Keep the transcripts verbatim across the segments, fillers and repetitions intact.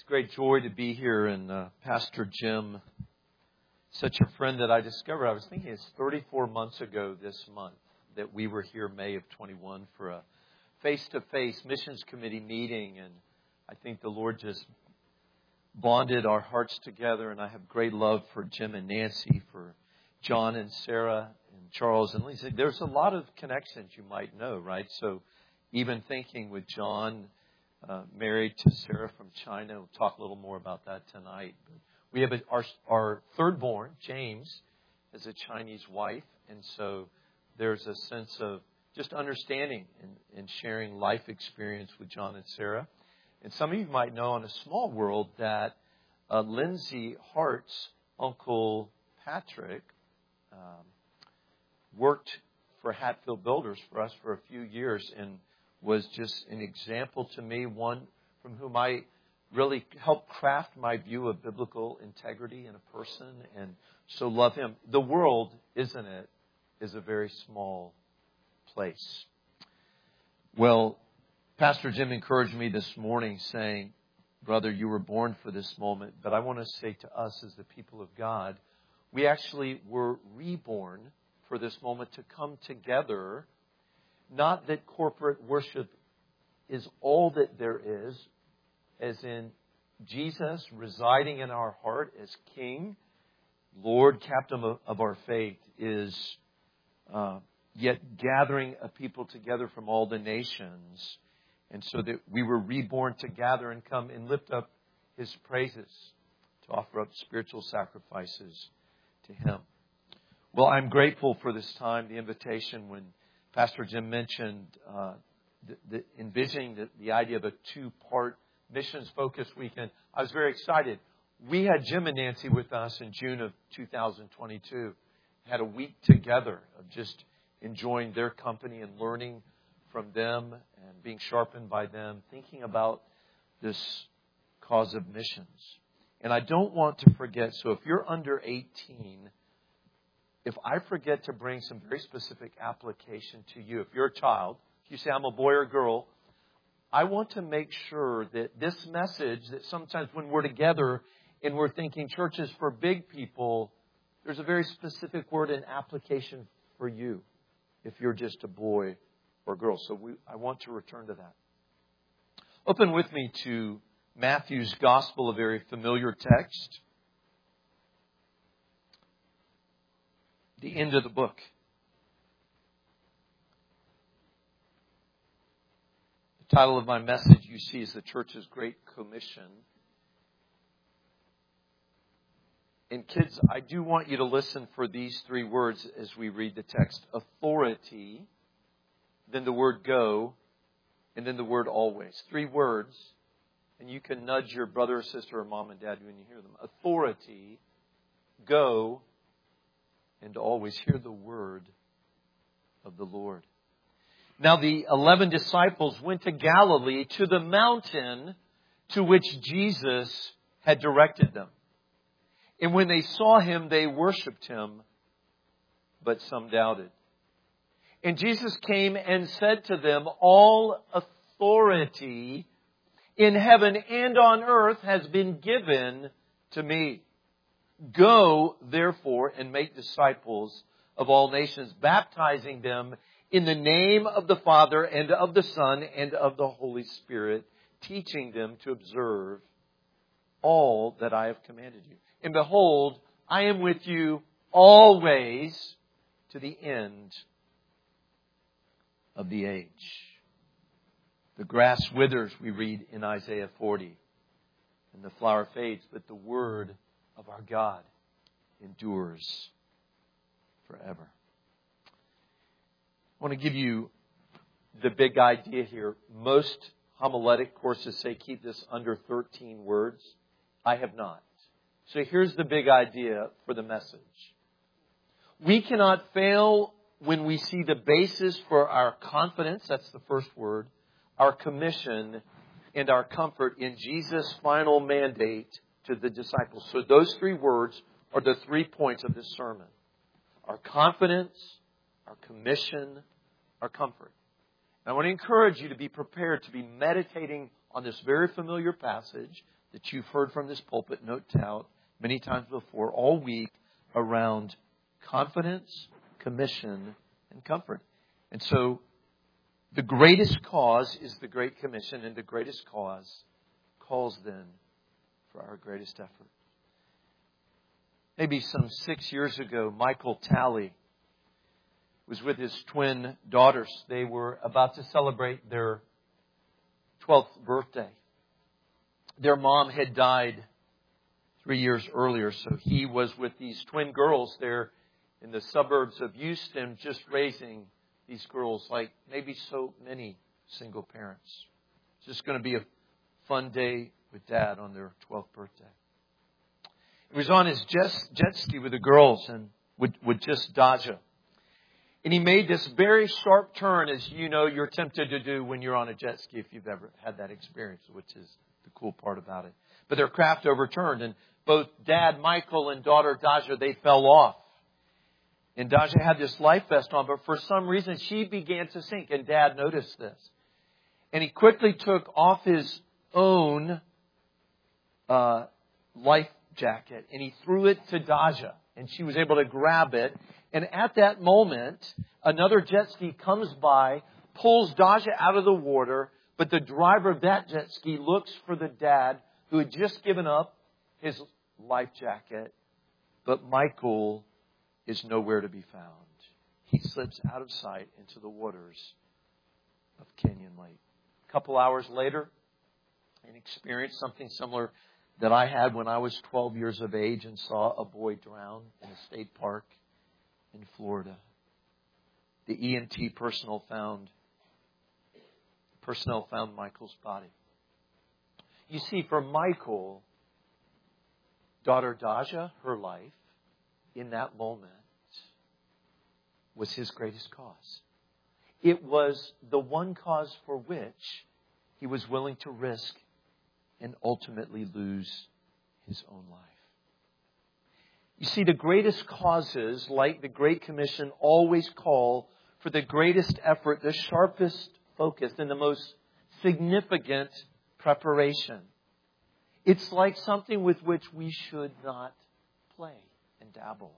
It's a great joy to be here, and uh, Pastor Jim, such a friend that I discovered. I was thinking it's thirty-four months ago this month that we were here, May of twenty-one, for a face-to-face missions committee meeting, and I think the Lord just bonded our hearts together, and I have great love for Jim and Nancy, for John and Sarah and Charles and Lisa. There's a lot of connections you might know, right? So even thinking with John, Uh, married to Sarah from China. We'll talk a little more about that tonight. But we have a, our, our third born, James, has a Chinese wife. And so there's a sense of just understanding and, and sharing life experience with John and Sarah. And some of you might know in a small world that uh, Lindsay Hart's uncle Patrick um, worked for Hatfield Builders for us for a few years and was just an example to me, one from whom I really helped craft my view of biblical integrity in a person, and so love him. The world, isn't it, is a very small place. Well, Pastor Jim encouraged me this morning saying, brother, you were born for this moment, but I want to say to us as the people of God, we actually were reborn for this moment to come together. Not that corporate worship is all that there is, as in Jesus residing in our heart as King, Lord, Captain of our faith, is uh, yet gathering a people together from all the nations. And so that we were reborn to gather and come and lift up His praises, to offer up spiritual sacrifices to Him. Well, I'm grateful for this time, the invitation when Pastor Jim mentioned uh, the, the envisioning the, the idea of a two-part missions-focused weekend. I was very excited. We had Jim and Nancy with us in June of two thousand twenty-two. Had a week together of just enjoying their company and learning from them and being sharpened by them, thinking about this cause of missions. And I don't want to forget, so if you're under eighteen, if I forget to bring some very specific application to you, if you're a child, if you say I'm a boy or girl, I want to make sure that this message, that sometimes when we're together and we're thinking church is for big people, there's a very specific word and application for you if you're just a boy or girl. So we, I want to return to that. Open with me to Matthew's Gospel, a very familiar text. The end of the book. The title of my message, you see, is The Church's Great Commission. And kids, I do want you to listen for these three words as we read the text. Authority, then the word go, and then the word always. Three words, and you can nudge your brother or sister or mom and dad when you hear them. Authority, go, and always hear the word of the Lord. Now the eleven disciples went to Galilee, to the mountain to which Jesus had directed them. And when they saw Him, they worshipped Him, but some doubted. And Jesus came and said to them, all authority in heaven and on earth has been given to me. Go, therefore, and make disciples of all nations, baptizing them in the name of the Father and of the Son and of the Holy Spirit, teaching them to observe all that I have commanded you. And behold, I am with you always to the end of the age. The grass withers, we read in Isaiah forty, and the flower fades, but the word of our God endures forever. I want to give you the big idea here. Most homiletic courses say keep this under thirteen words. I have not. So here's the big idea for the message. We cannot fail when we see the basis for our confidence, that's the first word, our commission, and our comfort in Jesus' final mandate to the disciples. So those three words are the three points of this sermon. Our confidence, our commission, our comfort. And I want to encourage you to be prepared to be meditating on this very familiar passage that you've heard from this pulpit, no doubt, many times before, all week, around confidence, commission, and comfort. And so the greatest cause is the Great Commission, and the greatest cause calls then for our greatest effort. Maybe some six years ago, Michael Talley was with his twin daughters. They were about to celebrate their twelfth birthday. Their mom had died three years earlier, so he was with these twin girls there in the suburbs of Houston, just raising these girls like maybe so many single parents. It's just going to be a fun day with Dad on their twelfth birthday. He was on his jet, jet ski with the girls and with, with just Daja. And he made this very sharp turn, as you know you're tempted to do when you're on a jet ski, if you've ever had that experience, which is the cool part about it. But their craft overturned, and both Dad, Michael, and daughter Daja, they fell off. And Daja had this life vest on, but for some reason she began to sink, and Dad noticed this. And he quickly took off his own uh, life jacket, and he threw it to Daja, and she was able to grab it. And at that moment, another jet ski comes by, pulls Daja out of the water, but the driver of that jet ski looks for the dad who had just given up his life jacket, but Michael is nowhere to be found. He slips out of sight into the waters of Canyon Lake. A couple hours later, and experienced something similar that I had when I was twelve years of age and saw a boy drown in a state park in Florida. The E M T personnel found personnel found Michael's body. You see, for Michael, daughter Daja, her life in that moment was his greatest cause. It was the one cause for which he was willing to risk and ultimately lose his own life. You see, the greatest causes, like the Great Commission, always call for the greatest effort, the sharpest focus, and the most significant preparation. It's like something with which we should not play and dabble.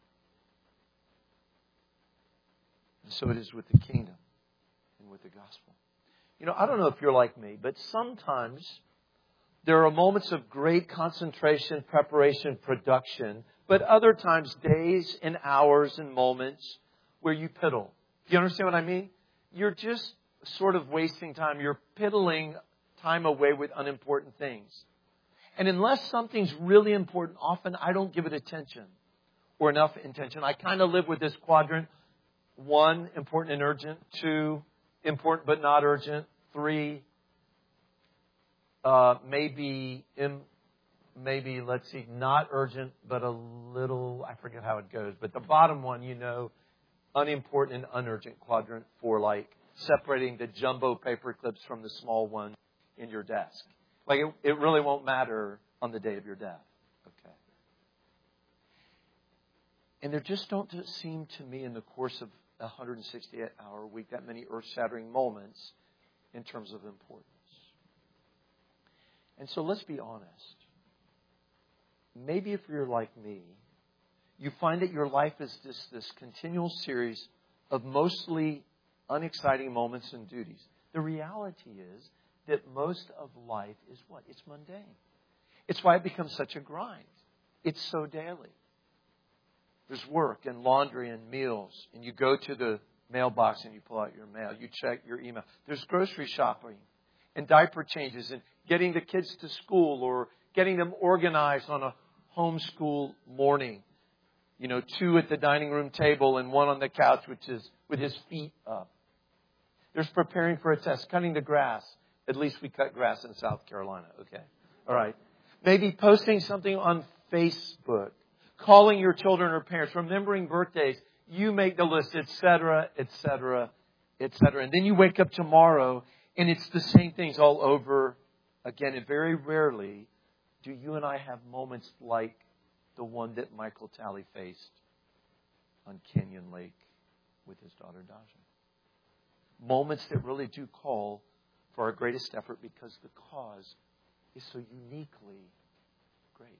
And so it is with the kingdom and with the gospel. You know, I don't know if you're like me, but sometimes there are moments of great concentration, preparation, production, but other times days and hours and moments where you piddle. Do you understand what I mean? You're just sort of wasting time. You're piddling time away with unimportant things. And unless something's really important, often I don't give it attention or enough attention. I kind of live with this quadrant. One, important and urgent. Two, important but not urgent. Three, uh, maybe, im- maybe, let's see, not urgent, but a little, I forget how it goes. But the bottom one, you know, unimportant and unurgent quadrant for like separating the jumbo paper clips from the small one in your desk. Like it, it really won't matter on the day of your death. Okay. And there just don't seem to me in the course of a one hundred sixty-eight hour week that many earth-shattering moments in terms of importance. And so let's be honest. Maybe if you're like me, you find that your life is this, this continual series of mostly unexciting moments and duties. The reality is that most of life is what? It's mundane. It's why it becomes such a grind. It's so daily. There's work and laundry and meals, and you go to the mailbox and you pull out your mail. You check your email. There's grocery shopping and diaper changes and getting the kids to school or getting them organized on a homeschool morning. You know, two at the dining room table and one on the couch, which is with his feet up. There's preparing for a test, cutting the grass. At least we cut grass in South Carolina. Okay. All right. Maybe posting something on Facebook, calling your children or parents, remembering birthdays. You make the list, et cetera, et cetera, et cetera. And then you wake up tomorrow and it's the same things all over again. And very rarely do you and I have moments like the one that Michael Talley faced on Canyon Lake with his daughter Daja. Moments that really do call for our greatest effort because the cause is so uniquely great.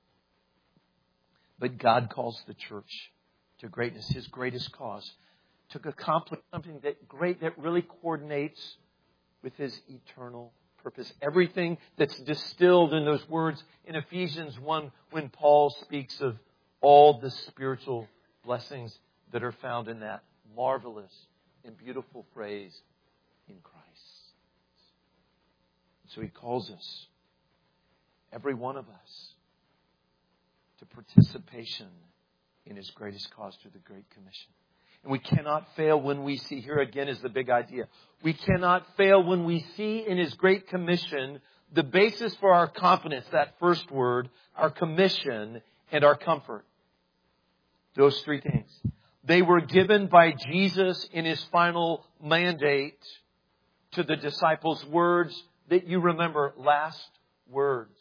But God calls the church to greatness, His greatest cause, to accomplish something that great that really coordinates with His eternal purpose. Everything that's distilled in those words in Ephesians one when Paul speaks of all the spiritual blessings that are found in that marvelous and beautiful phrase, in Christ. So He calls us, every one of us, to participation in His greatest cause through the Great Commission. And we cannot fail when we see, here again is the big idea, we cannot fail when we see in His Great Commission the basis for our confidence, that first word, our commission and our comfort. Those three things. They were given by Jesus in His final mandate to the disciples, words that you remember, last words.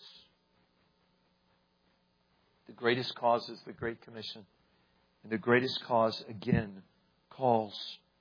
The greatest cause is the Great Commission. And the greatest cause, again, calls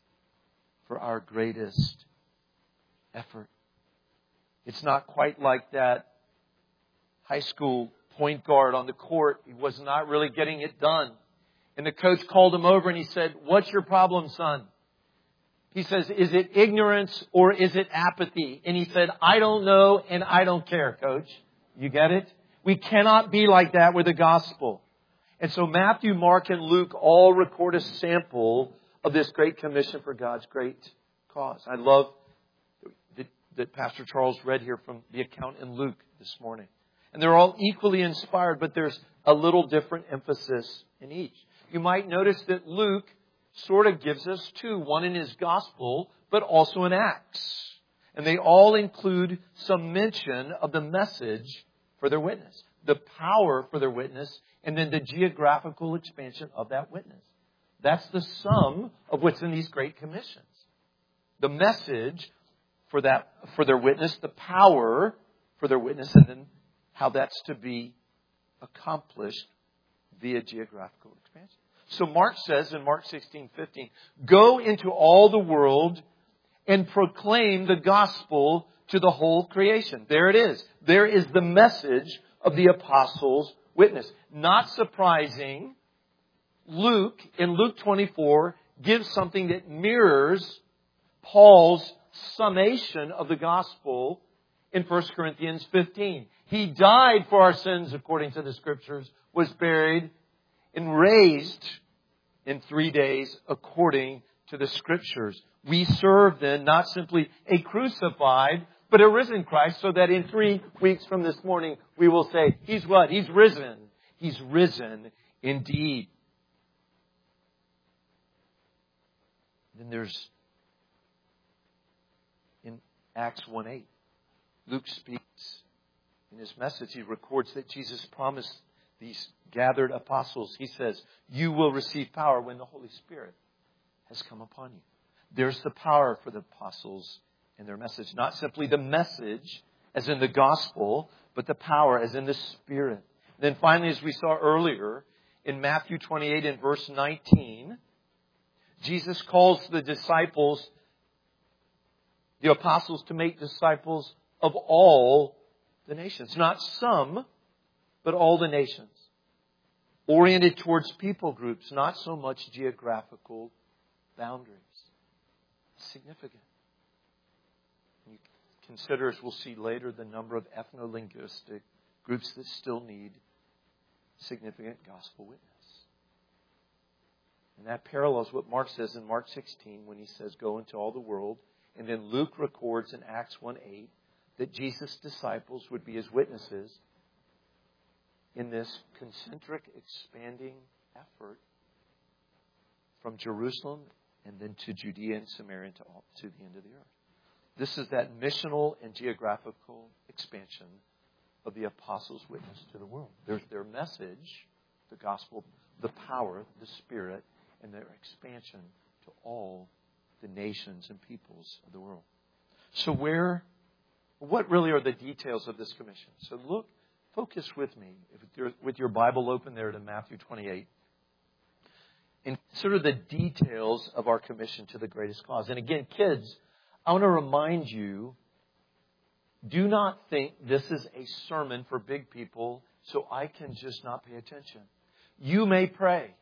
for our greatest effort. It's not quite like that high school point guard on the court. He was not really getting it done. And the coach called him over and he said, "What's your problem, son?" He says, "Is it ignorance or is it apathy?" And he said, "I don't know and I don't care, coach." You get it? We cannot be like that with the gospel. And so Matthew, Mark, and Luke all record a sample of this Great Commission for God's great cause. I love that, that Pastor Charles read here from the account in Luke this morning. And they're all equally inspired, but there's a little different emphasis in each. You might notice that Luke sort of gives us two, one in his gospel, but also in Acts. And they all include some mention of the message for their witness, the power for their witness, and then the geographical expansion of that witness. That's the sum of what's in these great commissions. The message for that, for their witness, the power for their witness, and then how that's to be accomplished via geographical expansion. So Mark says in Mark sixteen fifteen, "Go into all the world and proclaim the gospel to the whole creation." There it is. There is the message of the apostles' witness. Not surprising, Luke, in Luke twenty-four, gives something that mirrors Paul's summation of the gospel in First Corinthians fifteen. He died for our sins according to the Scriptures, was buried, and raised in three days according to the Scriptures. We serve then not simply a crucified, but a risen Christ, so that in three weeks from this morning, we will say, He's what? He's risen. He's risen indeed. Then there's, in Acts one eight, Luke speaks in his message. He records that Jesus promised these gathered apostles, he says, "You will receive power when the Holy Spirit has come upon you." There's the power for the apostles and their message. Not simply the message, as in the gospel, but the power, as in the Spirit. And then finally, as we saw earlier, in Matthew twenty-eight and verse nineteen, Jesus calls the disciples, the apostles, to make disciples of all the nations. Not some, but all the nations. Oriented towards people groups, not so much geographical boundaries. Significant. You consider, as we'll see later, the number of ethno-linguistic groups that still need significant gospel witness. And that parallels what Mark says in Mark sixteen when he says, "Go into all the world." And then Luke records in Acts one eight that Jesus' disciples would be His witnesses in this concentric, expanding effort from Jerusalem and then to Judea and Samaria to, all, to the end of the earth. This is that missional and geographical expansion of the apostles' witness to the world. There's their message, the gospel, the power, the Spirit, and their expansion to all the nations and peoples of the world. So where, what really are the details of this commission? So look, focus with me, if you're, with your Bible open there to Matthew twenty-eight. And consider the details of our commission to the greatest cause. And again, kids, I want to remind you Do not think this is a sermon for big people so I can just not pay attention. You may pray.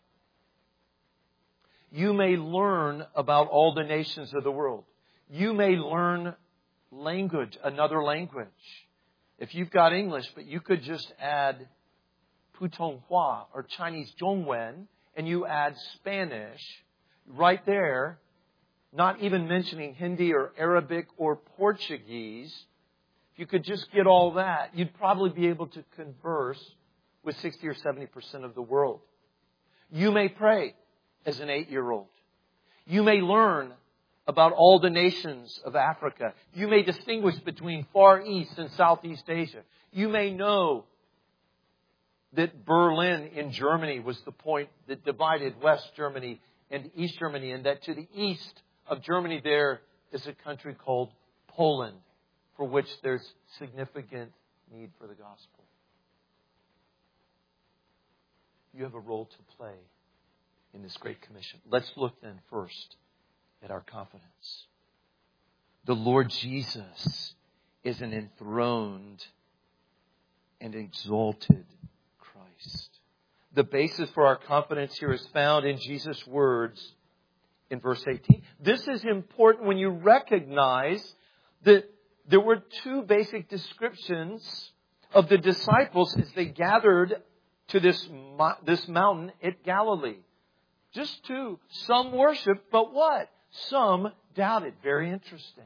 You may learn about all the nations of the world. You may learn language, another language. If you've got English, but you could just add Putonghua or Chinese Zhongwen, and you add Spanish right there, not even mentioning Hindi or Arabic or Portuguese. If you could just get all that, you'd probably be able to converse with sixty or seventy percent of the world. You may pray as an eight-year-old. You may learn about all the nations of Africa. You may distinguish between Far East and Southeast Asia. You may know that Berlin in Germany was the point that divided West Germany and East Germany, and that to the east of Germany there is a country called Poland, for which there's significant need for the gospel. You have a role to play in this Great Commission. Let's look then first at our confidence. The Lord Jesus is an enthroned and exalted Christ. The basis for our confidence here is found in Jesus' words in verse eighteen. This is important when you recognize that there were two basic descriptions of the disciples as they gathered to this, this mountain at Galilee. Just two. Some worshiped, but what? Some doubted. Very interesting.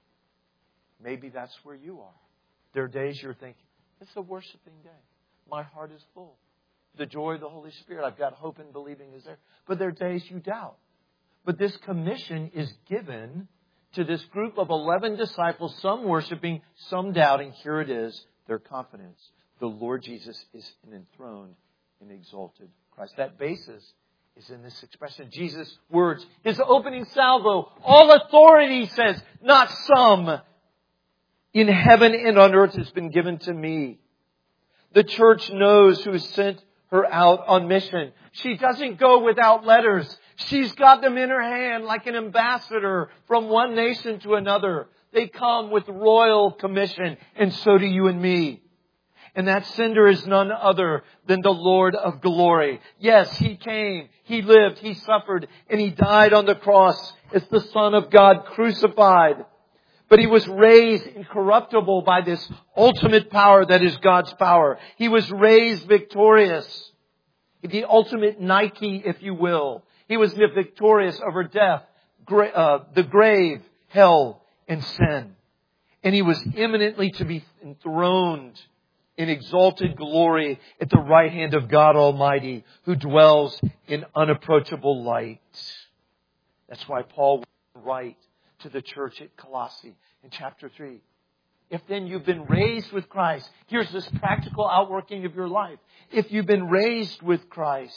Maybe that's where you are. There are days you're thinking, it's a worshiping day. My heart is full. The joy of the Holy Spirit, I've got hope and believing is there. But there are days you doubt. But this commission is given to this group of eleven disciples, some worshiping, some doubting. Here it is, their confidence. The Lord Jesus is an enthroned and exalted Christ. That basis is in this expression. Jesus' words, his opening salvo, all authority, he says, not some, in heaven and on earth has been given to me. The church knows who has sent her out on mission. She doesn't go without letters. She's got them in her hand like an ambassador from one nation to another. They come with royal commission, and so do you and me. And that sender is none other than the Lord of glory. Yes, He came, He lived, He suffered, and He died on the cross as the Son of God crucified. But He was raised incorruptible by this ultimate power that is God's power. He was raised victorious. The ultimate Nike, if you will. He was victorious over death, gra- uh, the grave, hell, and sin. And He was imminently to be enthroned in exalted glory at the right hand of God Almighty, who dwells in unapproachable light. That's why Paul would write to the church at Colossae in chapter three. If then you've been raised with Christ, here's this practical outworking of your life. If you've been raised with Christ,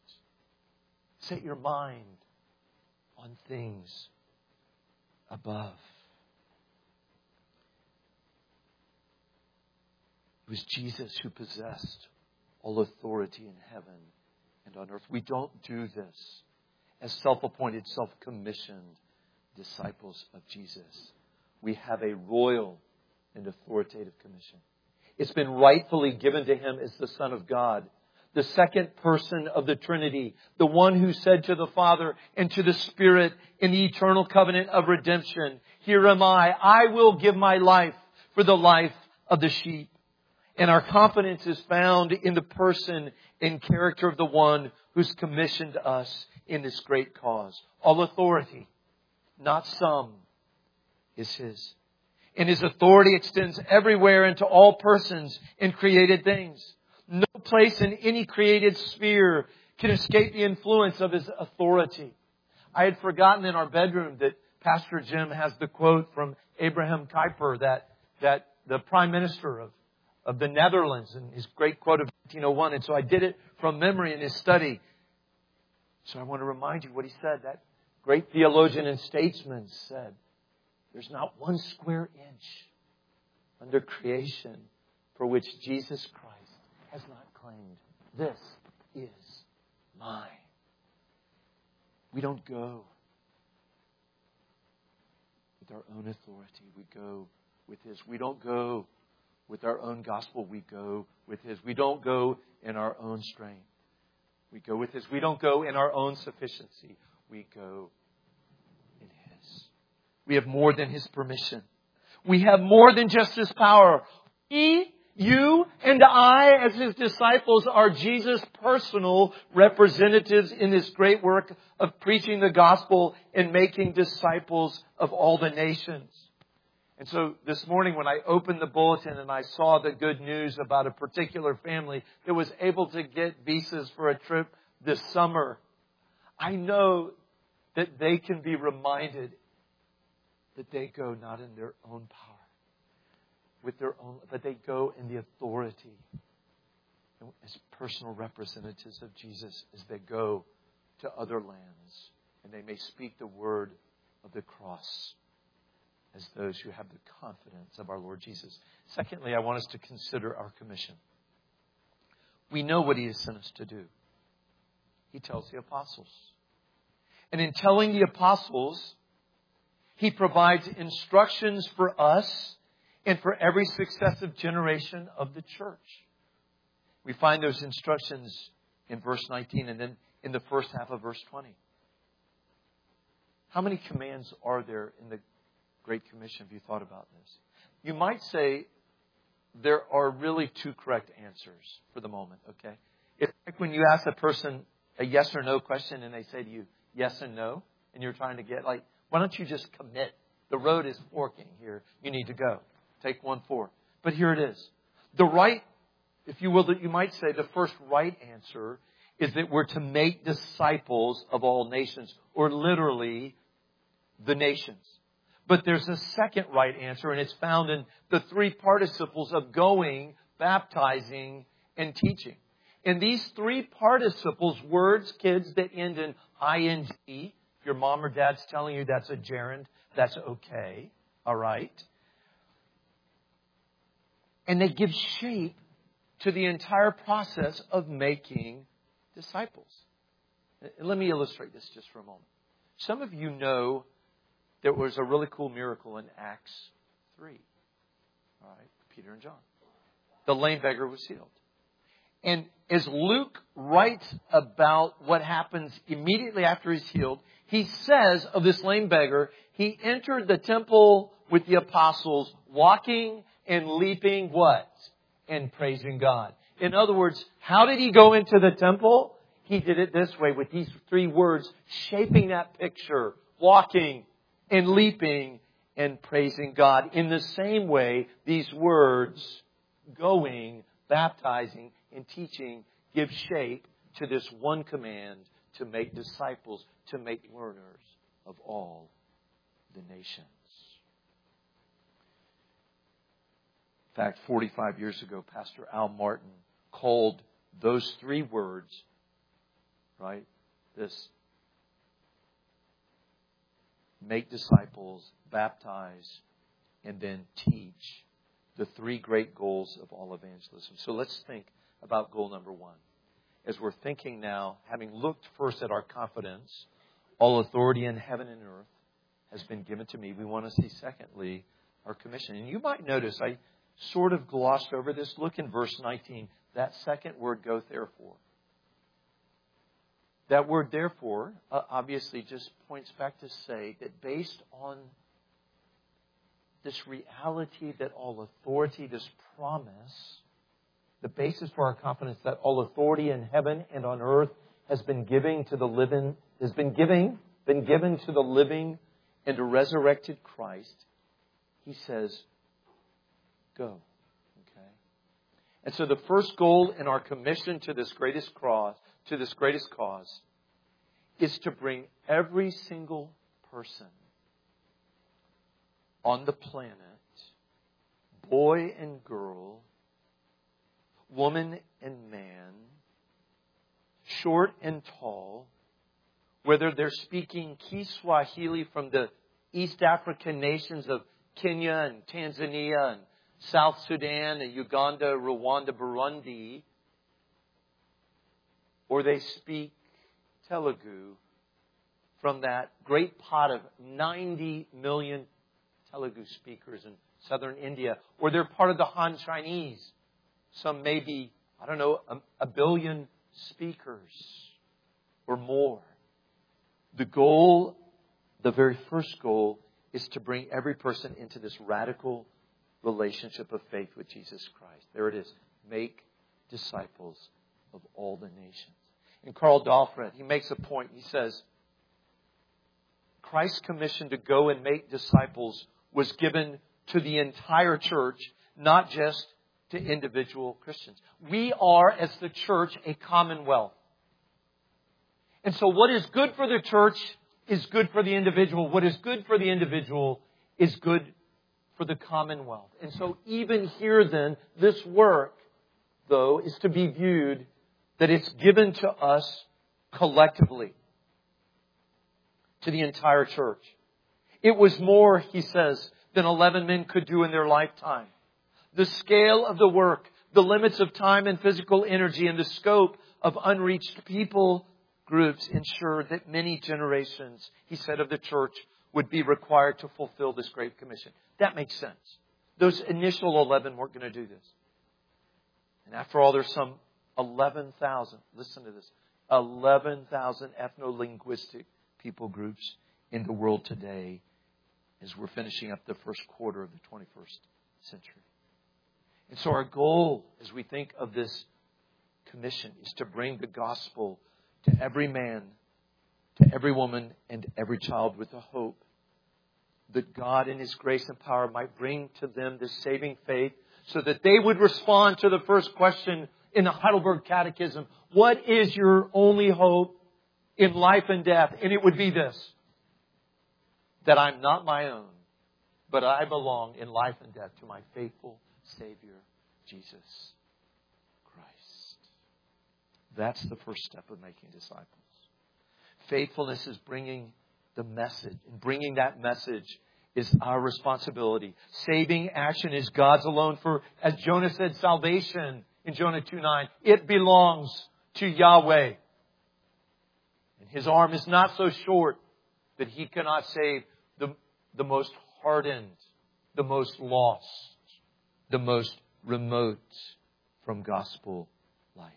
set your mind on things above. It was Jesus who possessed all authority in heaven and on earth. We don't do this as self-appointed, self-commissioned disciples of Jesus. We have a royal and authoritative commission. It's been rightfully given to Him as the Son of God, the second person of the Trinity, the one who said to the Father and to the Spirit in the eternal covenant of redemption, here am I, I will give my life for the life of the sheep. And our confidence is found in the person and character of the one who's commissioned us in this great cause. All authority, not some, is His. And His authority extends everywhere into all persons and created things. No place in any created sphere can escape the influence of His authority. I had forgotten in our bedroom that Pastor Jim has the quote from Abraham Kuyper, that, that the Prime Minister of of the Netherlands, and his great quote of nineteen oh one. And so I did it from memory in his study. So I want to remind you what he said. That great theologian and statesman said, there's not one square inch under creation for which Jesus Christ has not claimed, this is mine. We don't go with our own authority. We go with His. We don't go with our own gospel. We go with His. We don't go in our own strength. We go with His. We don't go in our own sufficiency. We go in His. We have more than His permission. We have more than just His power. He, you, and I, as His disciples, are Jesus' personal representatives in this great work of preaching the gospel and making disciples of all the nations. And so this morning when I opened the bulletin and I saw the good news about a particular family that was able to get visas for a trip this summer, I know that they can be reminded that they go not in their own power, with their own, but they go in the authority as personal representatives of Jesus as they go to other lands and they may speak the word of the cross as those who have the confidence of our Lord Jesus. Secondly, I want us to consider our commission. We know what He has sent us to do. He tells the apostles. And in telling the apostles, He provides instructions for us and for every successive generation of the church. We find those instructions in verse nineteen and then in the first half of verse twenty. How many commands are there in the Great Commission? Have you thought about this? You might say there are really two correct answers for the moment, okay? It's like when you ask a person a yes or no question and they say to you yes and no, and you're trying to get like, why don't you just commit? The road is forking here. You need to go. Take one for. But here it is. The right, if you will, that you might say the first right answer is that we're to make disciples of all nations, or literally the nations. But there's a second right answer, and it's found in the three participles of going, baptizing, and teaching. And these three participles, words, kids, that end in ing. If your mom or dad's telling you that's a gerund, that's okay. All right? And they give shape to the entire process of making disciples. Let me illustrate this just for a moment. Some of you know there was a really cool miracle in Acts three. All right, Peter and John. The lame beggar was healed. And as Luke writes about what happens immediately after he's healed, he says of this lame beggar, he entered the temple with the apostles, walking and leaping what? And praising God. In other words, how did he go into the temple? He did it this way with these three words, shaping that picture, walking and leaping and praising God. In the same way, these words, going, baptizing, and teaching, give shape to this one command to make disciples, to make learners of all the nations. In fact, forty-five years ago, Pastor Al Martin called those three words, right, this make disciples, baptize, and then teach, the three great goals of all evangelism. So let's think about goal number one. As we're thinking now, having looked first at our confidence, all authority in heaven and earth has been given to me. We want to see, secondly, our commission. And you might notice I sort of glossed over this. Look in verse nineteen. That second word, go therefore. That word therefore uh, obviously just points back to say that based on this reality that all authority, this promise, the basis for our confidence that all authority in heaven and on earth has been given to the living, has been giving, been given to the living and a resurrected Christ. He says, go. Okay. And so the first goal in our commission to this greatest cause, to this greatest cause, is to bring every single person on the planet, boy and girl, woman and man, short and tall, whether they're speaking Kiswahili from the East African nations of Kenya and Tanzania and South Sudan and Uganda, Rwanda, Burundi, or they speak Telugu from that great pot of ninety million Telugu speakers in southern India, or they're part of the Han Chinese. Some may be, I don't know, a, a billion speakers or more. The goal, the very first goal, is to bring every person into this radical relationship of faith with Jesus Christ. There it is. Make disciples of all the nations. And Karl Dahlfred, he makes a point. He says, Christ's commission to go and make disciples was given to the entire church, not just to individual Christians. We are, as the church, a commonwealth. And so what is good for the church is good for the individual. What is good for the individual is good for the commonwealth. And so even here then, this work, though, is to be viewed that it's given to us collectively, to the entire church. It was more, he says, than eleven men could do in their lifetime. The scale of the work, the limits of time and physical energy, and the scope of unreached people groups ensured that many generations, he said, of the church would be required to fulfill this great commission. That makes sense. Those initial eleven weren't going to do this. And after all, there's some eleven thousand, listen to this, eleven thousand ethno-linguistic people groups in the world today as we're finishing up the first quarter of the twenty-first century. And so our goal as we think of this commission is to bring the gospel to every man, to every woman, and every child with the hope that God in His grace and power might bring to them this saving faith so that they would respond to the first question in the Heidelberg Catechism. What is your only hope in life and death? And it would be this: that I'm not my own, but I belong in life and death to my faithful Savior, Jesus Christ. That's the first step of making disciples. Faithfulness is bringing the message. And bringing that message is our responsibility. Saving action is God's alone. For, as Jonah said, salvation in Jonah two nine, it belongs to Yahweh. And His arm is not so short that He cannot save the, the most hardened, the most lost, the most remote from gospel light.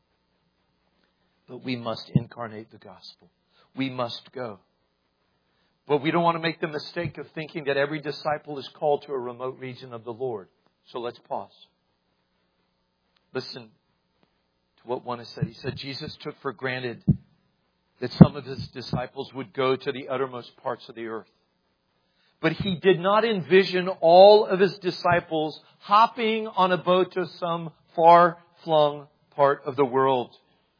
But we must incarnate the gospel. We must go. But we don't want to make the mistake of thinking that every disciple is called to a remote region of the Lord. So let's pause. Listen to what one has said. He said, Jesus took for granted that some of His disciples would go to the uttermost parts of the earth. But He did not envision all of His disciples hopping on a boat to some far-flung part of the world.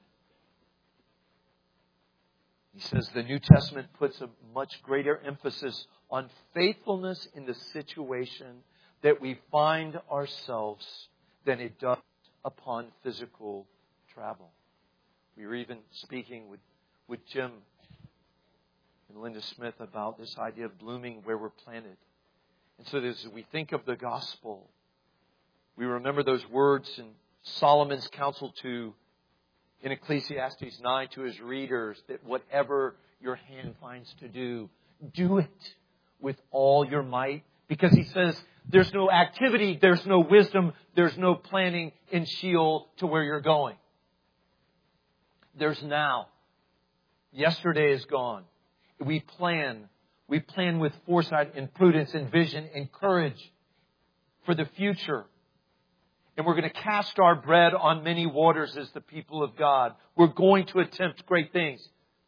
He says the New Testament puts a much greater emphasis on faithfulness in the situation that we find ourselves than it does upon physical travel. We were even speaking with, with Jim and Linda Smith about this idea of blooming where we're planted. And so as we think of the gospel, we remember those words in Solomon's counsel to in Ecclesiastes nine to his readers, that whatever your hand finds to do, do it with all your might. Because he says there's no activity, there's no wisdom, there's no planning in Sheol to where you're going. There's now. Yesterday is gone. We plan. We plan with foresight and prudence and vision and courage for the future. And we're going to cast our bread on many waters as the people of God. We're going to attempt great things.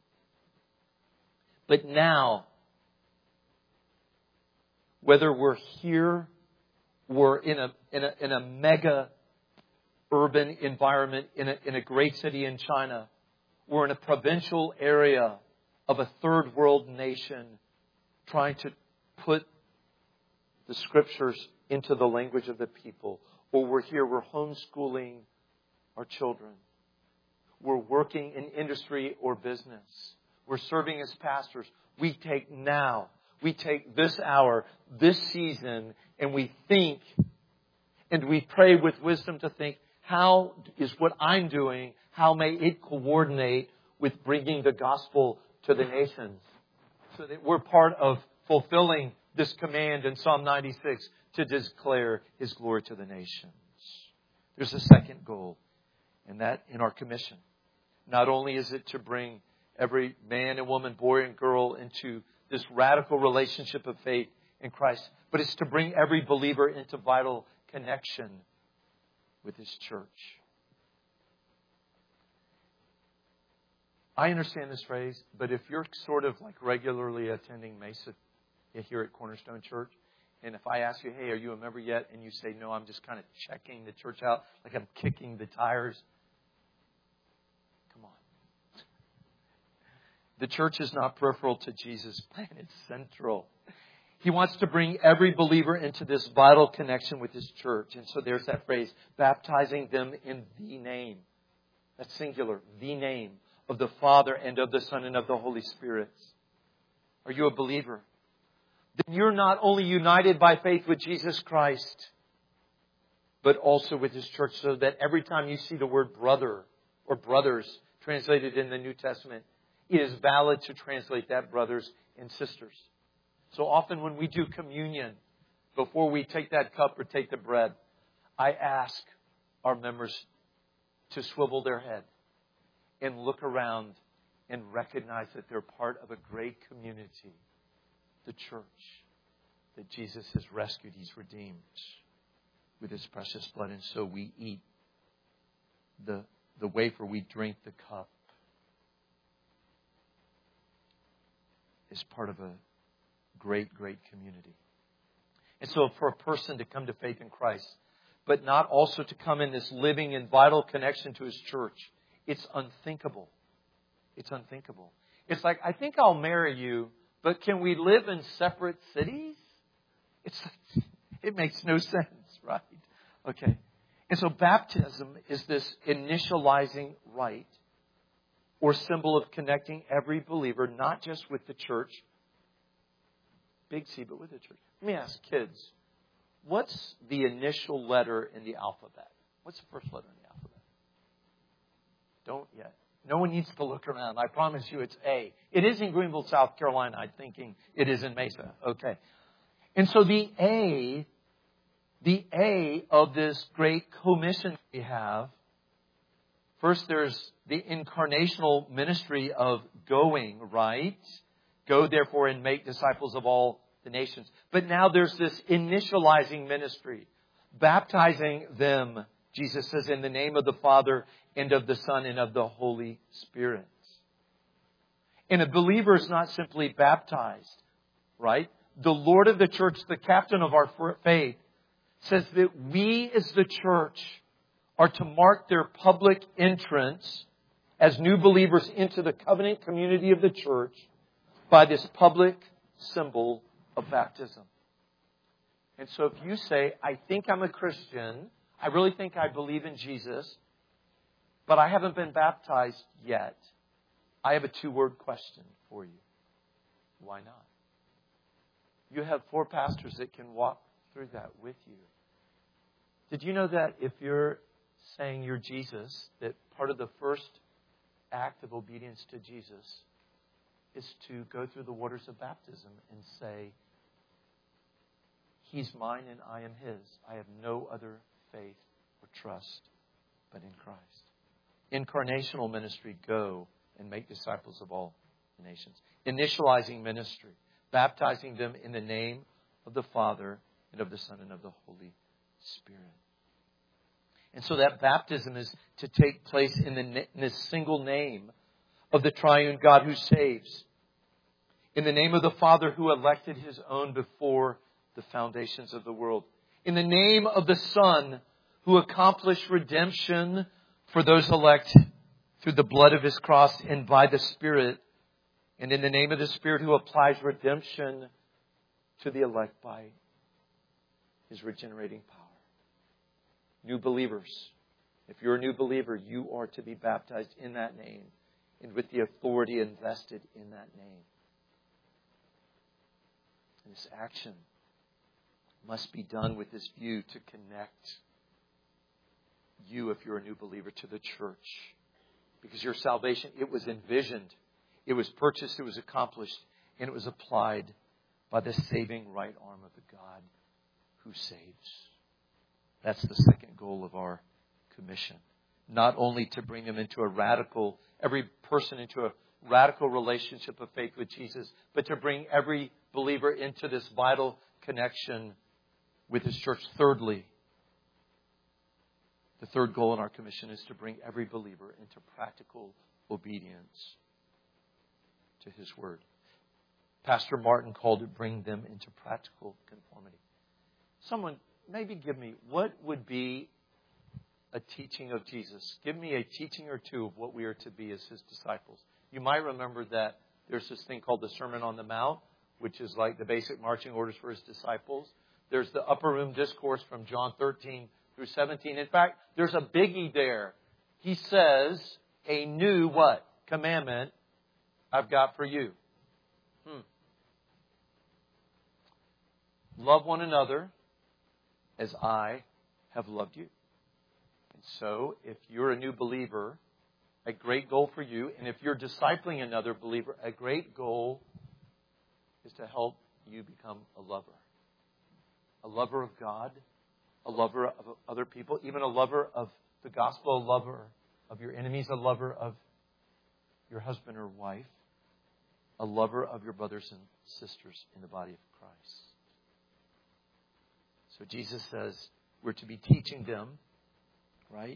But now, whether we're here or in a in a, in a mega urban environment in a, in a great city in China, or in a provincial area of a third world nation, trying to put the Scriptures into the language of the people. Or we're here, we're homeschooling our children. We're working in industry or business. We're serving as pastors. We take now, we take this hour, this season, and we think, and we pray with wisdom to think, how is what I'm doing, how may it coordinate with bringing the gospel to the nations? So that we're part of fulfilling this command in Psalm ninety-six to declare His glory to the nations. There's a second goal, and that in our commission. Not only is it to bring every man and woman, boy and girl into this radical relationship of faith in Christ, but it's to bring every believer into vital connection with His church. I understand this phrase, but if you're sort of like regularly attending Mesa here at Cornerstone Church, and if I ask you, hey, are you a member yet? And you say, no, I'm just kind of checking the church out, like I'm kicking the tires. Come on. The church is not peripheral to Jesus' plan. It's central. He wants to bring every believer into this vital connection with His church. And so there's that phrase, baptizing them in the name. That's singular, the name of the Father and of the Son and of the Holy Spirit. Are you a believer? Then you're not only united by faith with Jesus Christ, but also with His church, so that every time you see the word brother or brothers translated in the New Testament, it is valid to translate that brothers and sisters. So often when we do communion, before we take that cup or take the bread, I ask our members to swivel their head and look around and recognize that they're part of a great community, the church, that Jesus has rescued, He's redeemed with His precious blood. And so we eat the, the wafer, we drink the cup as part of a great, great community. And so for a person to come to faith in Christ, but not also to come in this living and vital connection to His church, it's unthinkable. It's unthinkable. It's like, I think I'll marry you, but can we live in separate cities? It's like, it makes no sense, right? Okay. And so baptism is this initializing rite or symbol of connecting every believer, not just with the church, big C, but with the church. Let me ask kids, what's the initial letter in the alphabet? What's the first letter in the alphabet? Don't yet. No one needs to look around. I promise you it's A. It is in Greenville, South Carolina. I'm thinking it is in Mesa. Okay. And so the A, the A of this great commission we have, first there's the incarnational ministry of going, right? Go therefore and make disciples of all the nations. But now there's this initializing ministry, baptizing them, Jesus says, in the name of the Father and of the Son and of the Holy Spirit. And a believer is not simply baptized, right? The Lord of the church, the captain of our faith, says that we as the church are to mark their public entrance as new believers into the covenant community of the church by this public symbol of baptism. And so if you say, I think I'm a Christian, I really think I believe in Jesus, but I haven't been baptized yet, I have a two-word question for you. Why not? You have four pastors that can walk through that with you. Did you know that if you're saying you're Jesus, that part of the first act of obedience to Jesus is to go through the waters of baptism and say, He's mine and I am His. I have no other faith or trust but in Christ. Incarnational ministry, go and make disciples of all the nations. Initializing ministry, baptizing them in the name of the Father and of the Son and of the Holy Spirit. And so that baptism is to take place in, the, in this single name of the triune God who saves. In the name of the Father who elected His own before the foundations of the world. In the name of the Son who accomplished redemption for those elect through the blood of His cross and by the Spirit. And in the name of the Spirit who applies redemption to the elect by His regenerating power. New believers. If you're a new believer, you are to be baptized in that name and with the authority invested in that name. And this action must be done with this view to connect you, if you're a new believer, to the church. Because your salvation, it was envisioned, it was purchased, it was accomplished, and it was applied by the saving right arm of the God who saves. That's the second goal of our commission. Not only to bring them into a radical, every person into a radical relationship of faith with Jesus, but to bring every believer into this vital connection with His church. Thirdly, the third goal in our commission is to bring every believer into practical obedience to His Word. Pastor Martin called it bring them into practical conformity. Someone, maybe give me, what would be a teaching of Jesus? Give me a teaching or two of what we are to be as His disciples. You might remember that there's this thing called the Sermon on the Mount, which is like the basic marching orders for His disciples. There's the upper room discourse from John thirteen through seventeen. In fact, there's a biggie there. He says, a new what? Commandment I've got for you. Hmm. Love one another as I have loved you. And so, if you're a new believer, a great goal for you, and if you're discipling another believer, a great goal is to help you become a lover. A lover of God, a lover of other people, even a lover of the gospel, a lover of your enemies, a lover of your husband or wife, a lover of your brothers and sisters in the body of Christ. So Jesus says we're to be teaching them, right?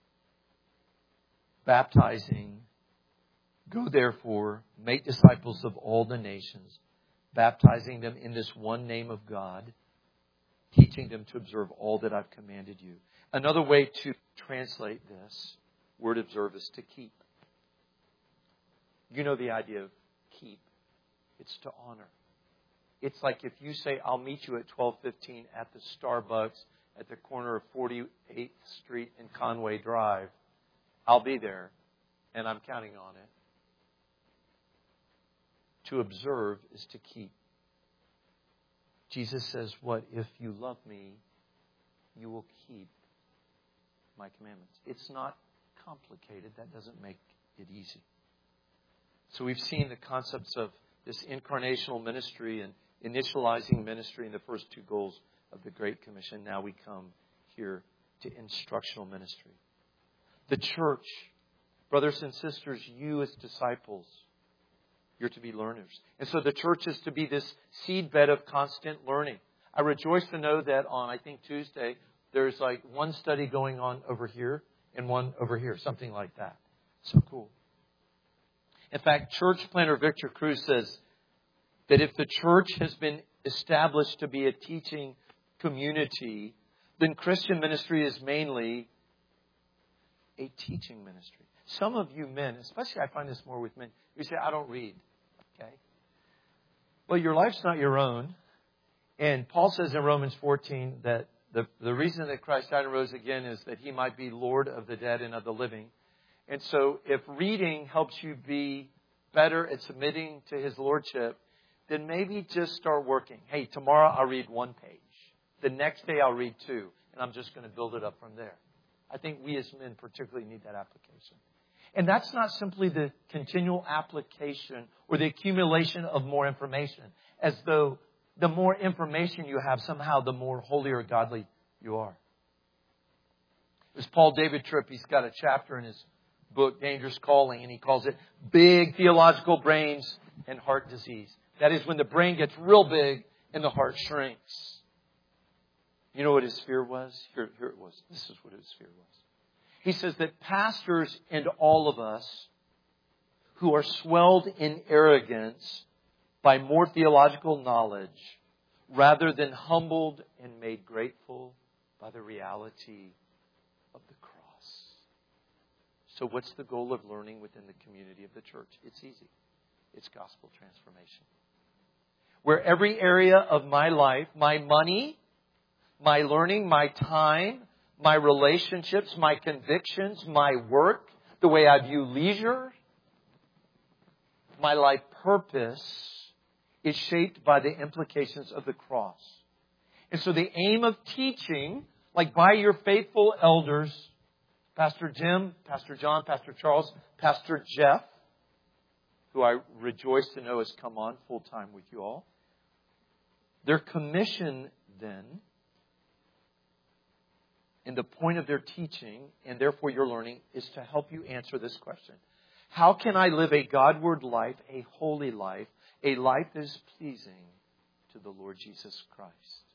Baptizing. Go therefore, make disciples of all the nations, baptizing them in this one name of God, teaching them to observe all that I've commanded you. Another way to translate this word observe is to keep. You know the idea of keep. It's to honor. It's like if you say, I'll meet you at twelve fifteen at the Starbucks at the corner of forty-eighth Street and Conway Drive. I'll be there, and I'm counting on it. To observe is to keep. Jesus says, what? If you love me, you will keep my commandments. It's not complicated. That doesn't make it easy. So we've seen the concepts of this incarnational ministry and initializing ministry in the first two goals of the Great Commission. Now we come here to instructional ministry. The church, brothers and sisters, you as disciples, you're to be learners. And so the church is to be this seedbed of constant learning. I rejoice to know that on, I think, Tuesday, there's like one study going on over here and one over here, something like that. So cool. In fact, church planner Victor Cruz says that if the church has been established to be a teaching community, then Christian ministry is mainly a teaching ministry. Some of you men, especially I find this more with men, you say, I don't read. Okay. Well, your life's not your own. And Paul says in Romans fourteen that the, the reason that Christ died and rose again is that He might be Lord of the dead and of the living. And so if reading helps you be better at submitting to His Lordship, then maybe just start working. Hey, tomorrow I'll read one page. The next day I'll read two. And I'm just going to build it up from there. I think we as men particularly need that application. And that's not simply the continual application or the accumulation of more information, as though the more information you have, somehow the more holy or godly you are. There's Paul David Tripp. He's got a chapter in his book, Dangerous Calling, and he calls it Big Theological Brains and Heart Disease. That is when the brain gets real big and the heart shrinks. You know what his fear was? Here, here it was. This is what his fear was. He says that pastors and all of us who are swelled in arrogance by more theological knowledge rather than humbled and made grateful by the reality of the cross. So what's the goal of learning within the community of the church? It's easy. It's gospel transformation. Where every area of my life, my money, my learning, my time, my relationships, my convictions, my work, the way I view leisure, my life purpose is shaped by the implications of the cross. And so the aim of teaching, like by your faithful elders, Pastor Jim, Pastor John, Pastor Charles, Pastor Jeff, who I rejoice to know has come on full time with you all, Their commission then, and the point of their teaching, and therefore your learning, is to help you answer this question. How can I live a Godward life, a holy life, a life that is pleasing to the Lord Jesus Christ?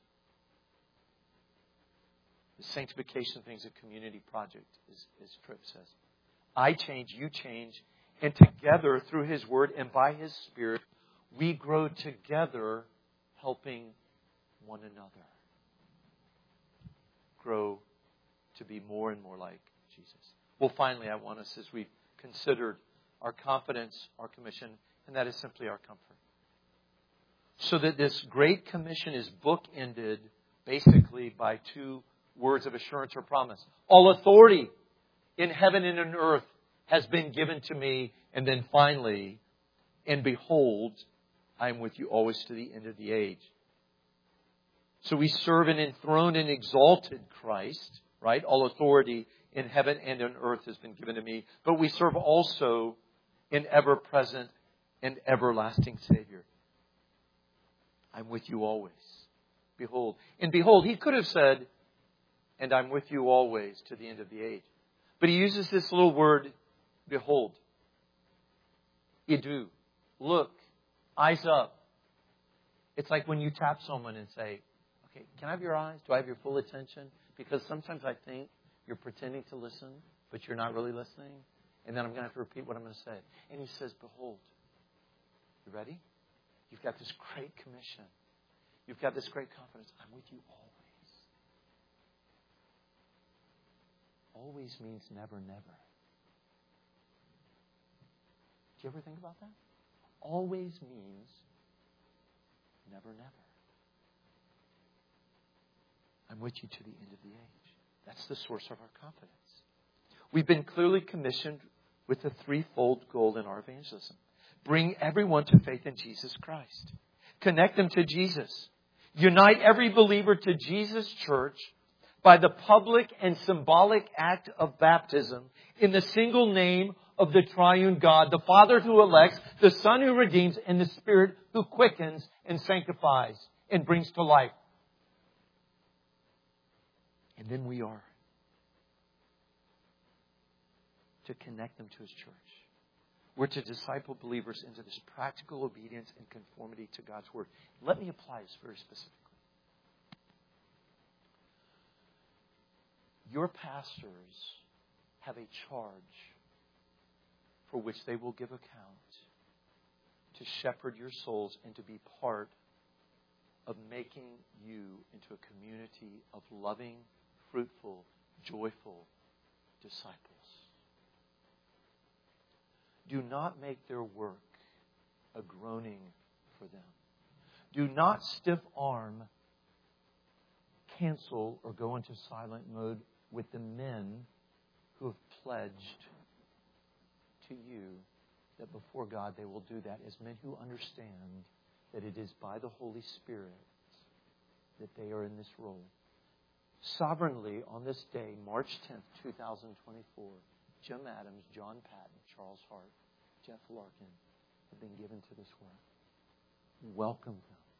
The sanctification thing is a community project, as, as Tripp says. I change, you change, and together through His Word and by His Spirit, we grow together, helping one another grow to be more and more like Jesus. Well, finally, I want us, as we've considered our confidence, our commission, and that is simply our comfort. So that this Great Commission is bookended basically by two words of assurance or promise. All authority in heaven and in earth has been given to me. And then finally, and behold, I am with you always to the end of the age. So we serve an enthroned and exalted Christ, right? All authority in heaven and on earth has been given to me. But we serve also an ever-present and everlasting Savior. I'm with you always. Behold. And behold, He could have said, and I'm with you always to the end of the age. But He uses this little word, behold. Idu. Look. Eyes up. It's like when you tap someone and say, okay, can I have your eyes? Do I have your full attention? Because sometimes I think you're pretending to listen, but you're not really listening. And then I'm going to have to repeat what I'm going to say. And He says, behold. You ready? You've got this great commission. You've got this great confidence. I'm with you always. Always means never, never. Do you ever think about that? Always means never, never. I'm with you to the end of the age. That's the source of our confidence. We've been clearly commissioned with a threefold goal in our evangelism. Bring everyone to faith in Jesus Christ. Connect them to Jesus. Unite every believer to Jesus' church by the public and symbolic act of baptism in the single name of the triune God, the Father who elects, the Son who redeems, and the Spirit who quickens and sanctifies and brings to life. And then we are to connect them to His church. We're to disciple believers into this practical obedience and conformity to God's Word. Let me apply this very specifically. Your pastors have a charge for which they will give account to shepherd your souls and to be part of making you into a community of loving, fruitful, joyful disciples. Do not make their work a groaning for them. Do not stiff arm, cancel, or go into silent mode with the men who have pledged to you that before God they will do that as men who understand that it is by the Holy Spirit that they are in this role. Sovereignly, on this day, March tenth, twenty twenty-four, Jim Adams, John Patton, Charles Hart, Jeff Larkin have been given to this work. Welcome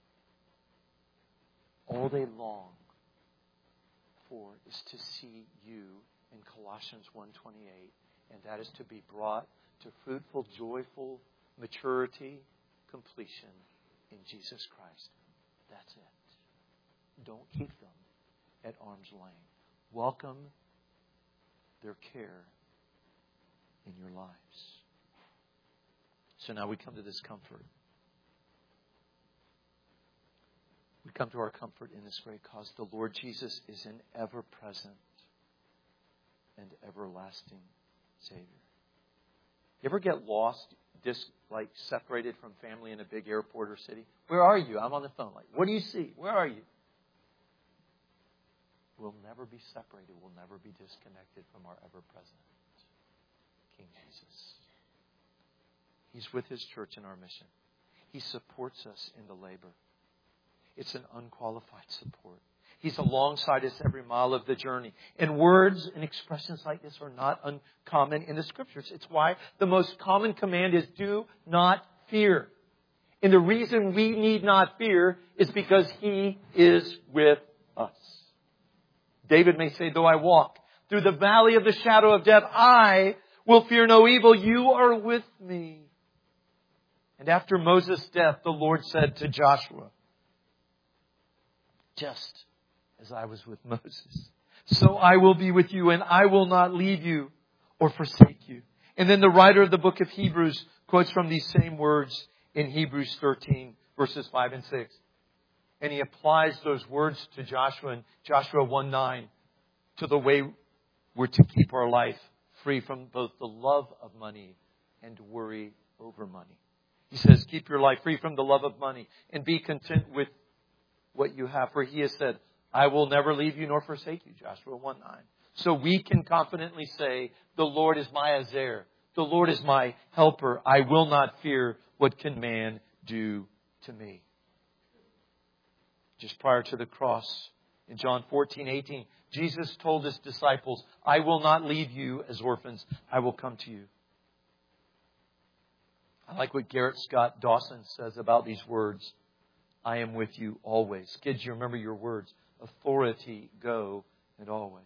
them. All they long for is to see you in Colossians one twenty-eight, and that is to be brought to fruitful, joyful maturity, completion in Jesus Christ. That's it. Don't keep them at arm's length. Welcome their care in your lives. So now we come to this comfort. We come to our comfort in this great cause. The Lord Jesus is an ever-present and everlasting Savior. You ever get lost, just like separated from family in a big airport or city? Where are you? I'm on the phone. Like, what do you see? Where are you? We'll never be separated. We'll never be disconnected from our ever-present King Jesus. He's with His church in our mission. He supports us in the labor. It's an unqualified support. He's alongside us every mile of the journey. And words and expressions like this are not uncommon in the Scriptures. It's why the most common command is do not fear. And the reason we need not fear is because He is with us. David may say, though I walk through the valley of the shadow of death, I will fear no evil. You are with me. And after Moses' death, the Lord said to Joshua, just as I was with Moses, so I will be with you, and I will not leave you or forsake you. And then the writer of the book of Hebrews quotes from these same words in Hebrews thirteen, verses five and six. And he applies those words to Joshua in Joshua one nine to the way we're to keep our life free from both the love of money and worry over money. He says, keep your life free from the love of money and be content with what you have. For He has said, I will never leave you nor forsake you. Joshua one nine. So we can confidently say, the Lord is my Azer. The Lord is my helper. I will not fear. What can man do to me? Just prior to the cross, in John fourteen eighteen, Jesus told His disciples, I will not leave you as orphans. I will come to you. I like what Garrett Scott Dawson says about these words. I am with you always. Kids, you remember your words. Authority, go, and always.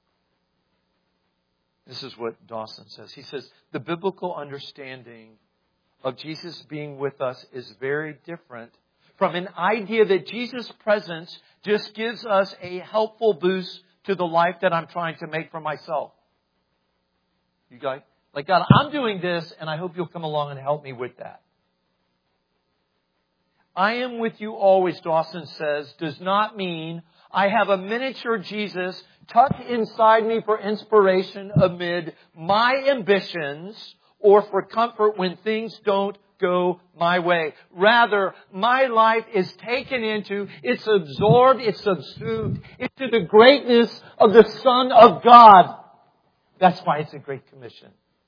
This is what Dawson says. He says, the biblical understanding of Jesus being with us is very different from an idea that Jesus' presence just gives us a helpful boost to the life that I'm trying to make for myself. You guys? Like, God, I'm doing this, and I hope you'll come along and help me with that. I am with you always, Dawson says, does not mean I have a miniature Jesus tucked inside me for inspiration amid my ambitions or for comfort when things don't go my way. Rather, my life is taken into, it's absorbed, it's subsumed into the greatness of the Son of God. That's why it's a great commission.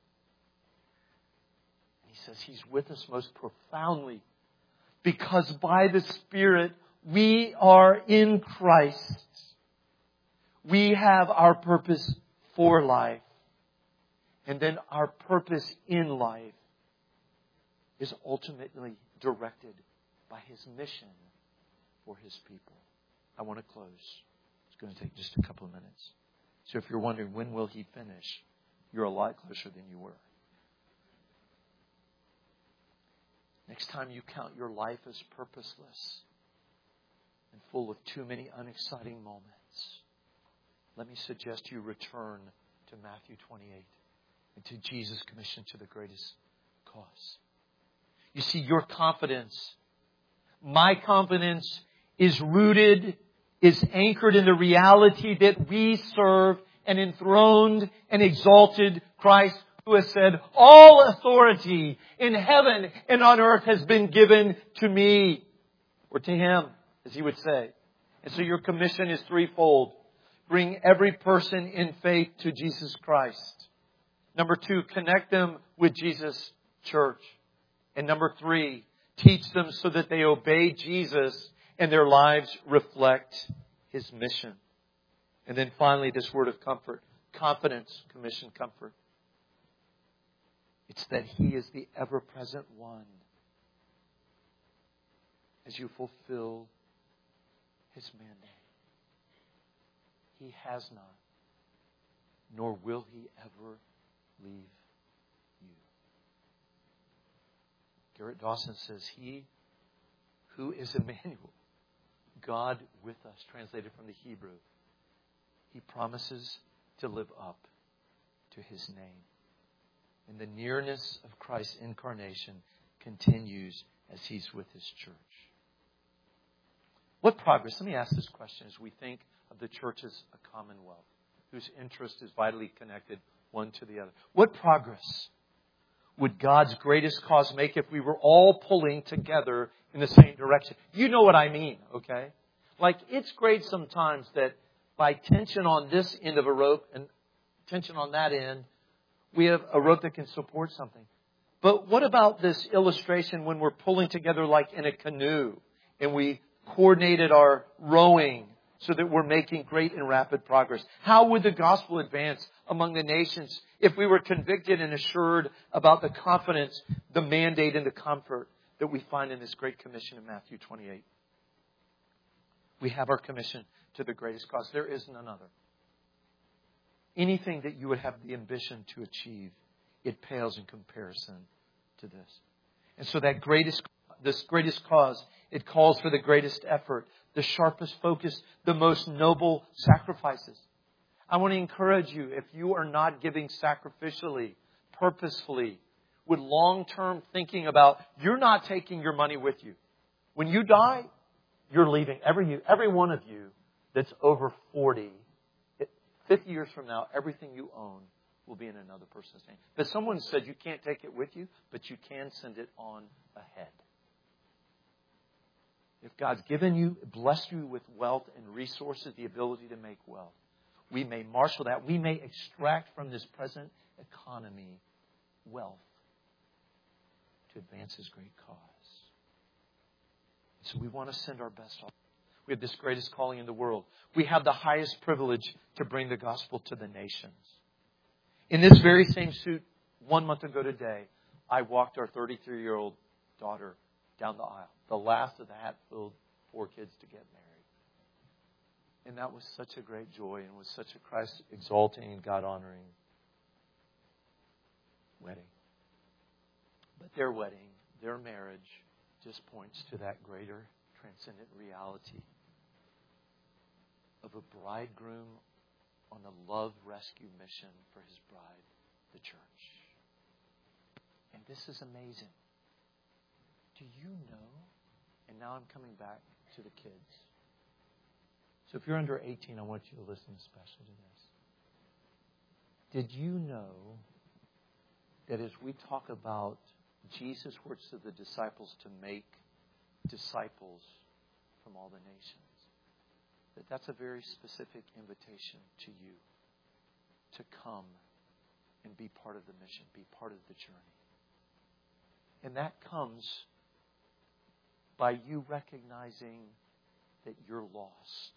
He says He's with us most profoundly because by the Spirit we are in Christ. We have our purpose for life. And then our purpose in life is ultimately directed by His mission for His people. I want to close. It's going to take just a couple of minutes. So if you're wondering, when will He finish? You're a lot closer than you were. Next time you count your life as purposeless and full of too many unexciting moments, let me suggest you return to Matthew twenty-eight and to Jesus' commission to the greatest cause. You see, your confidence, my confidence is rooted, is anchored in the reality that we serve an enthroned and exalted Christ who has said, all authority in heaven and on earth has been given to me, or to Him, as He would say. And so your commission is threefold. Bring every person in faith to Jesus Christ. Number two, connect them with Jesus' church. And number three, teach them so that they obey Jesus and their lives reflect His mission. And then finally, this word of comfort, confidence, commission, comfort. It's that He is the ever-present one as you fulfill His mandate. He has not, nor will He ever leave you. Garrett Dawson says, He who is Emmanuel, God with us, translated from the Hebrew, He promises to live up to His name. And the nearness of Christ's incarnation continues as He's with His church. What progress? Let me ask this question as we think of the church as a commonwealth whose interest is vitally connected one to the other. What progress would God's greatest cause make if we were all pulling together in the same direction? You know what I mean, okay? Like, it's great sometimes that by tension on this end of a rope and tension on that end, we have a rope that can support something. But what about this illustration when we're pulling together like in a canoe and we coordinated our rowing so that we're making great and rapid progress? How would the gospel advance among the nations if we were convicted and assured about the confidence, the mandate, and the comfort that we find in this great commission in Matthew twenty-eight. We have our commission to the greatest cause. There is none other. Anything that you would have the ambition to achieve, it pales in comparison to this. And so that greatest, this greatest cause, it calls for the greatest effort, the sharpest focus, the most noble sacrifices. I want to encourage you, if you are not giving sacrificially, purposefully, with long-term thinking about, you're not taking your money with you. When you die, you're leaving. Every you, every one of you that's over forty, fifty years from now, everything you own will be in another person's name. But someone said you can't take it with you, but you can send it on ahead. If God's given you, blessed you with wealth and resources, the ability to make wealth, we may marshal that. We may extract from this present economy wealth to advance His great cause. So we want to send our best off. We have this greatest calling in the world. We have the highest privilege to bring the gospel to the nations. In this very same suit, one month ago today, I walked our thirty-three-year-old daughter down the aisle. The last of the Hatfield four kids to get married. And that was such a great joy and was such a Christ-exalting and God-honoring wedding. But their wedding, their marriage, just points to that greater transcendent reality of a bridegroom on a love rescue mission for his bride, the church. And this is amazing. Do you know? And now I'm coming back to the kids. So if you're under eighteen, I want you to listen especially to this. Did you know that as we talk about Jesus' words to the disciples to make disciples from all the nations, that that's a very specific invitation to you to come and be part of the mission, be part of the journey. And that comes by you recognizing that you're lost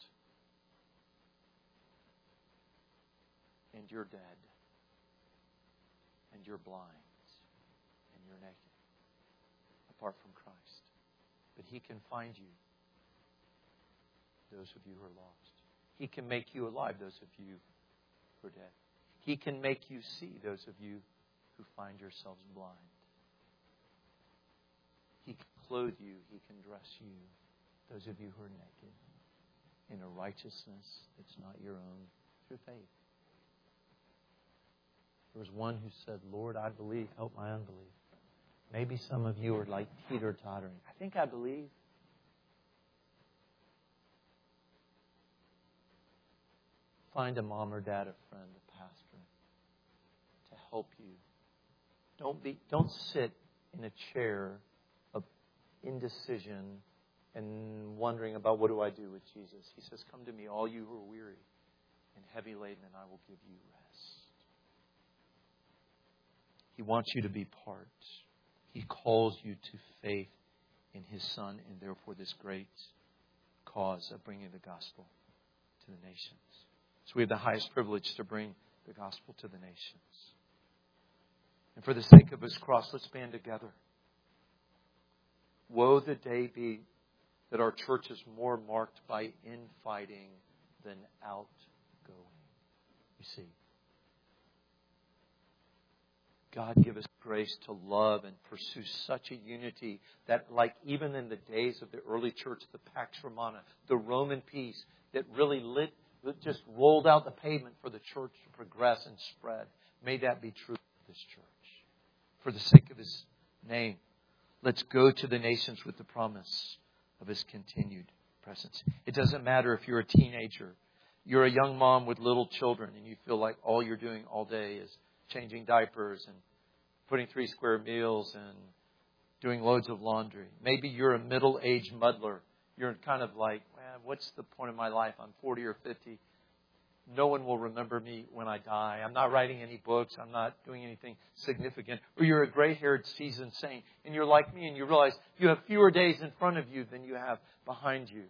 and you're dead and you're blind and you're naked apart from Christ. But He can find you, those of you who are lost. He can make you alive, those of you who are dead. He can make you see, those of you who find yourselves blind. He can clothe you. He can dress you, those of you who are naked, in a righteousness that's not your own, through faith. There was one who said, Lord, I believe, help my unbelief. Maybe some of you are like teeter-tottering. I think I believe. Find a mom or dad, a friend, a pastor to help you. Don't be, don't sit in a chair of indecision and wondering about what do I do with Jesus. He says, come to me, all you who are weary and heavy laden, and I will give you rest. He wants you to be part. He calls you to faith in His Son and therefore this great cause of bringing the gospel to the nations. So we have the highest privilege to bring the gospel to the nations. And for the sake of His cross, let's band together. Woe the day be that our church is more marked by infighting than outgoing. You see, God give us grace to love and pursue such a unity that, like even in the days of the early church, the Pax Romana, the Roman peace that really lit, that just rolled out the pavement for the church to progress and spread. May that be true of this church. For the sake of His name, let's go to the nations with the promise of His continued presence. It doesn't matter if you're a teenager, you're a young mom with little children, and you feel like all you're doing all day is changing diapers and putting three square meals and doing loads of laundry. Maybe you're a middle-aged muddler. You're kind of like, man, what's the point of my life? I'm forty or fifty. No one will remember me when I die. I'm not writing any books. I'm not doing anything significant. Or you're a gray-haired seasoned saint, and you're like me, and you realize you have fewer days in front of you than you have behind you.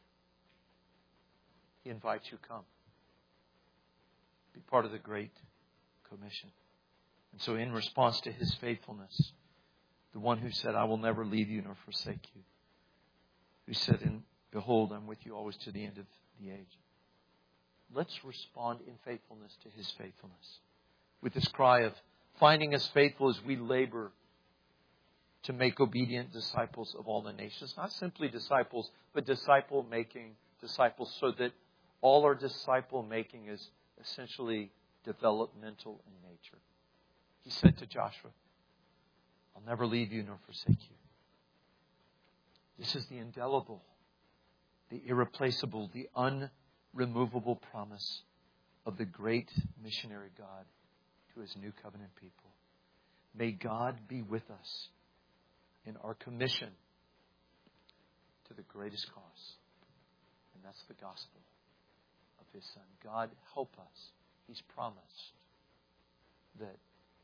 He invites you, come. Be part of the Great Commission. And so in response to His faithfulness, The one who said, I will never leave you nor forsake you. Who said, and behold, I'm with you always to the end of the age. Let's respond in faithfulness to His faithfulness. With this cry of finding us faithful as we labor to make obedient disciples of all the nations. Not simply disciples, but disciple-making disciples, so that all our disciple-making is essentially developmental in nature. He said to Joshua, I'll never leave you nor forsake you. This is the indelible, the irreplaceable, the unremovable promise of the great missionary God to His new covenant people. May God be with us in our commission to the greatest cause. And that's the gospel of His Son. God, help us. He's promised that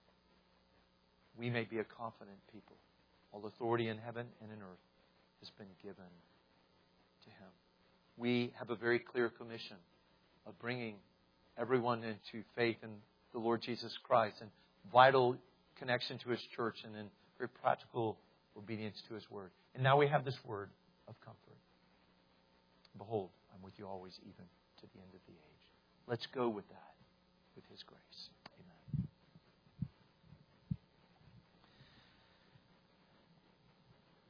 we may be a confident people. All authority in heaven and in earth has been given to Him. We have a very clear commission of bringing everyone into faith in the Lord Jesus Christ and vital connection to His church and in very practical obedience to His word. And now we have this word of comfort. Behold, I'm with you always, even to the end of the age. Let's go with that, with His grace. Amen.